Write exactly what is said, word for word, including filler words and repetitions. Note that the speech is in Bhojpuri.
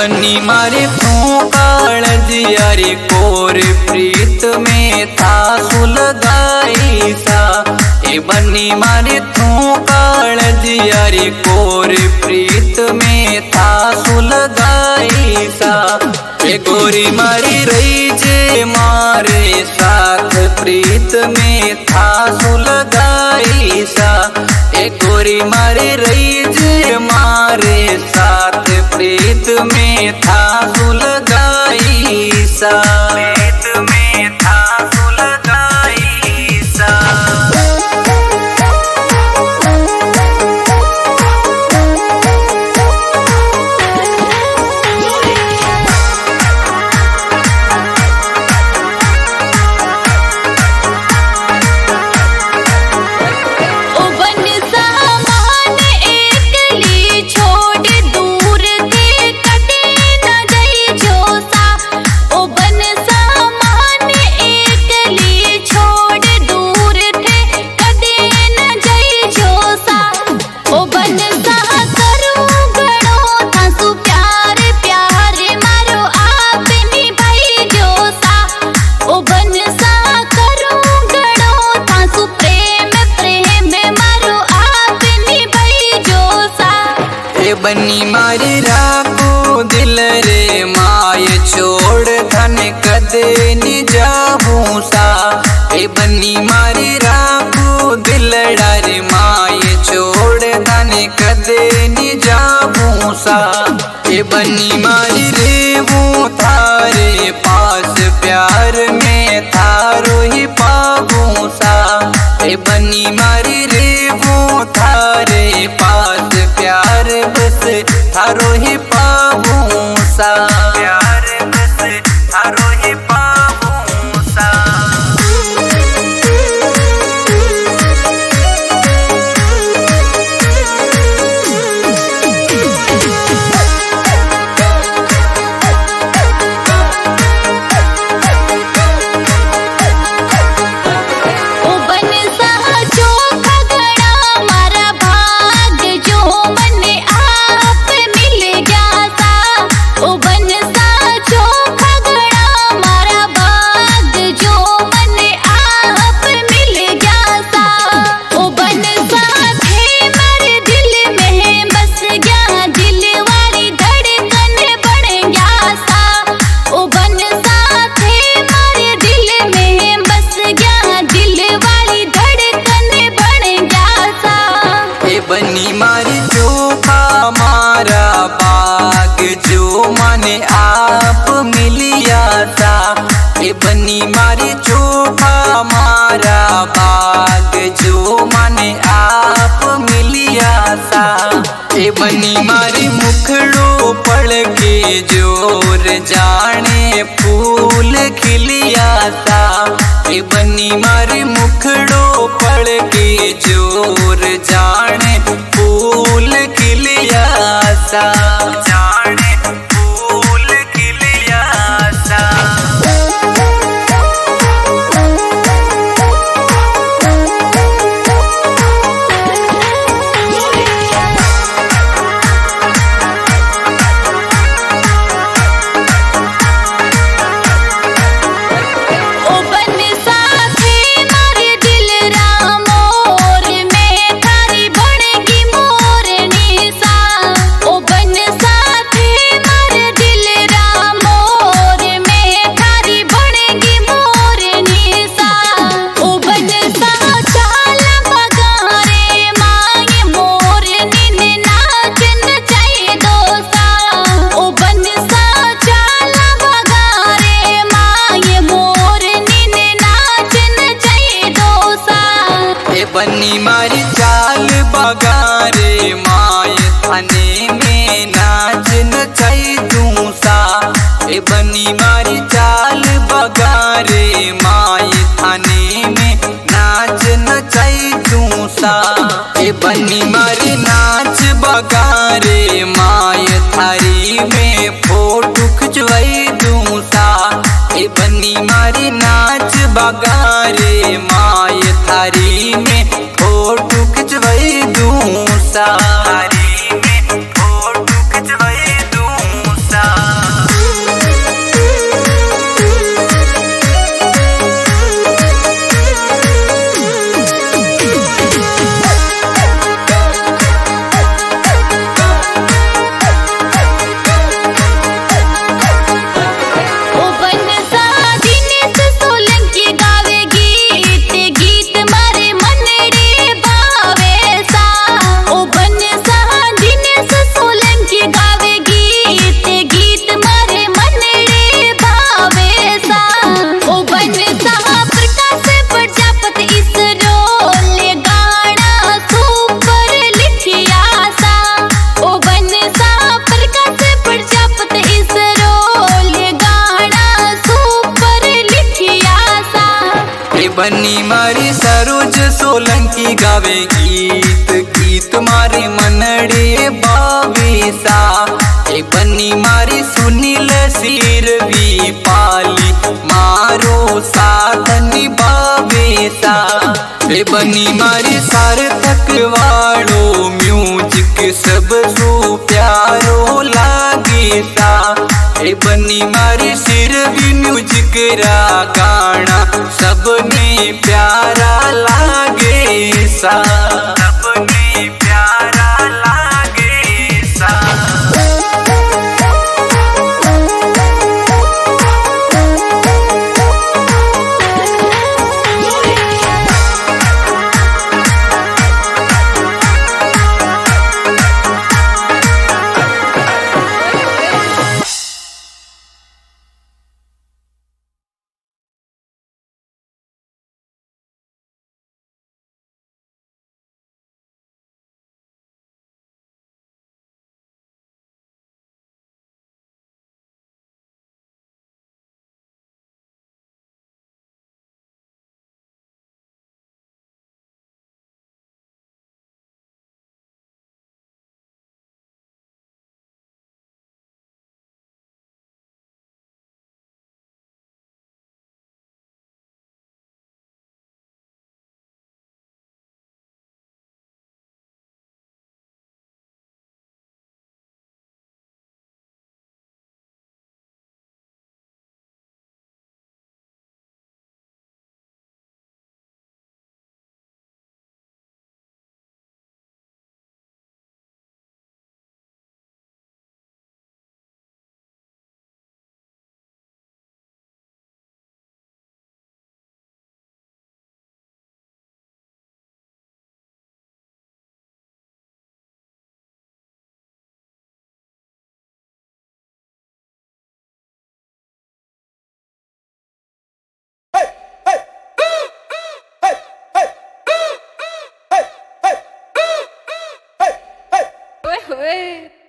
बनी मारे तू कालजिया रे कोर प्रीत में था सुलगाई सा। ए बनी मारे तू कालजिया रे कोर प्रीत में था सुलगाई सा। ए गोरी मारी रही जे मारे साथ प्रीत में था सुलगाई सा। ए गोरी मारी रही जे मारे साथ प्रीत में था सुलगाई सा। प्रीत में था सुलगाई सा। बनी मारी राखो दिल रे माय छोड़ धन कदे नि जाऊं सा। ए बनी मारी राखो दिल रे माय छोड़ धन कदे नि जाऊं सा। ए बनी मारी रे वो थारे पास प्यार में थारो ही पाऊं सा। ए बनी मारी रे वो थारे पास प्यार बस थारो ही पाऊं सा। प्यार बस थारो ही पाऊं सा। बनी मारी चोखा मारा बाग जो माने आप मिलिया सा। ए बनी मारी चोखा मारा बाग जो माने आप मिलिया सा। ए बनी मारी मुखड़ो पड़ के जोर जाने फूल खिलिया सा। ए बनी मारी मुखड़ो पड़ के जोर जाने फूल खिलिया सा। जाने फूल खिलिया सा। बनी मारी चाल बगारे माय थाने में नाच नचाई दूं सा। ए बनी मारी चाल बगारे माय थाने में नाच नचाई दूं सा। ए बनी मारी नाच बगारे माय थारी में फोटो खिंचवाई दूं सा। ए बनी मारी नाच बगारे माय थारी में फोटो खिंचवाई दूं सा। थारी में फोटो खिंचवाई दूं सा। सोलंकी गावे गीत गीत मारी मनड़े बावीसा ए बनी मारी सुनील सिर भी पाली मारो साधन बावेसा ए बनी मारी सार्थक वाड़ो म्यूजिक सब सु प्यारो लागे सा ए बनी मारी सिर भी म्यूजिक रा गाना सबने प्यारा लागे सा सबने प्यारा लागे सा। Oi, oi.